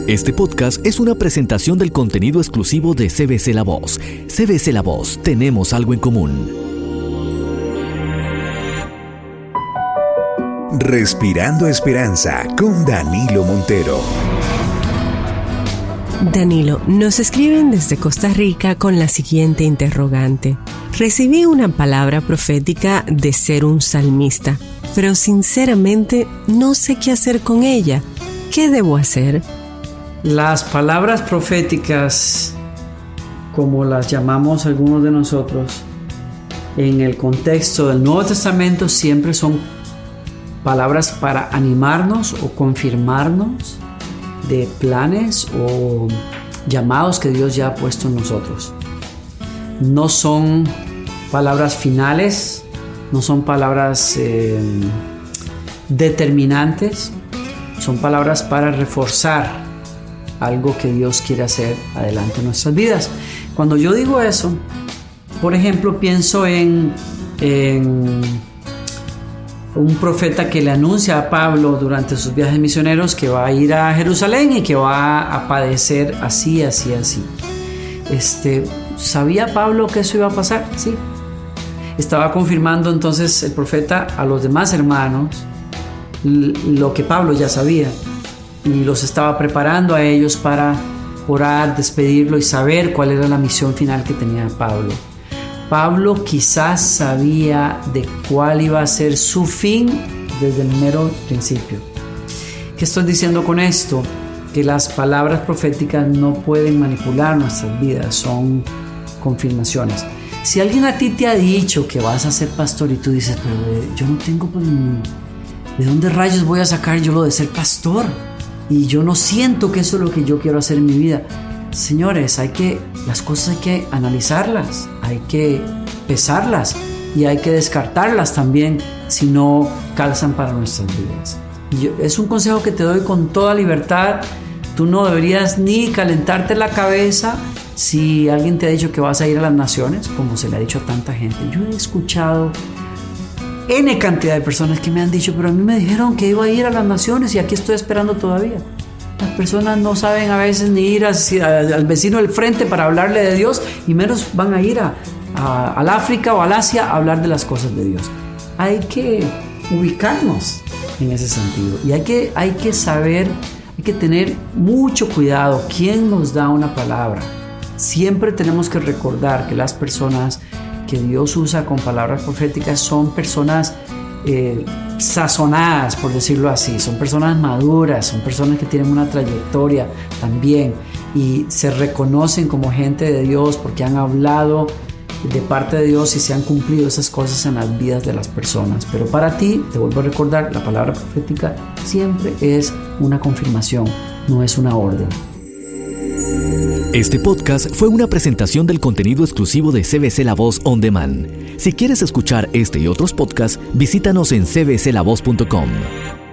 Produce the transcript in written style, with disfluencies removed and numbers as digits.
Este podcast es una presentación del contenido exclusivo de CBC La Voz. CBC La Voz, tenemos algo en común. Respirando Esperanza con Danilo Montero. Danilo, nos escriben desde Costa Rica con la siguiente interrogante. Recibí una palabra profética de ser un salmista, pero sinceramente no sé qué hacer con ella. ¿Qué debo hacer? Las palabras proféticas, como las llamamos algunos de nosotros, en el contexto del Nuevo Testamento siempre son palabras para animarnos o confirmarnos de planes o llamados que Dios ya ha puesto en nosotros. No son palabras finales, no son palabras determinantes, son palabras para reforzar algo que Dios quiere hacer adelante en nuestras vidas. Cuando yo digo eso, por ejemplo, pienso en un profeta que le anuncia a Pablo durante sus viajes misioneros que va a ir a Jerusalén y que va a padecer así. ¿Sabía Pablo que eso iba a pasar? Sí. Estaba confirmando entonces el profeta a los demás hermanos lo que Pablo ya sabía y los estaba preparando a ellos para orar, despedirlo y saber cuál era la misión final que tenía Pablo. Pablo quizás sabía de cuál iba a ser su fin desde el mero principio. ¿Qué estoy diciendo con esto? Que las palabras proféticas no pueden manipular nuestras vidas, son confirmaciones. Si alguien a ti te ha dicho que vas a ser pastor y tú dices, pero yo no tengo, ¿de dónde rayos voy a sacar yo lo de ser pastor? Y yo no siento que eso es lo que yo quiero hacer en mi vida. Señores, las cosas hay que analizarlas, hay que pesarlas y hay que descartarlas también si no calzan para nuestras vidas. Es un consejo que te doy con toda libertad. Tú no deberías ni calentarte la cabeza si alguien te ha dicho que vas a ir a las naciones, como se le ha dicho a tanta gente. Yo he escuchado N cantidad de personas que me han dicho, pero a mí me dijeron que iba a ir a las naciones y aquí estoy esperando todavía. Las personas no saben a veces ni ir al vecino del frente para hablarle de Dios y menos van a ir al África o al Asia a hablar de las cosas de Dios. Hay que ubicarnos en ese sentido y hay que saber, hay que tener mucho cuidado quién nos da una palabra. Siempre tenemos que recordar que las personas que Dios usa con palabras proféticas son personas sazonadas, por decirlo así, son personas maduras, son personas que tienen una trayectoria también y se reconocen como gente de Dios porque han hablado de parte de Dios y se han cumplido esas cosas en las vidas de las personas. Pero para ti, te vuelvo a recordar, la palabra profética siempre es una confirmación, no es una orden. Este podcast fue una presentación del contenido exclusivo de CBC La Voz On Demand. Si quieres escuchar este y otros podcasts, visítanos en cbclavoz.com.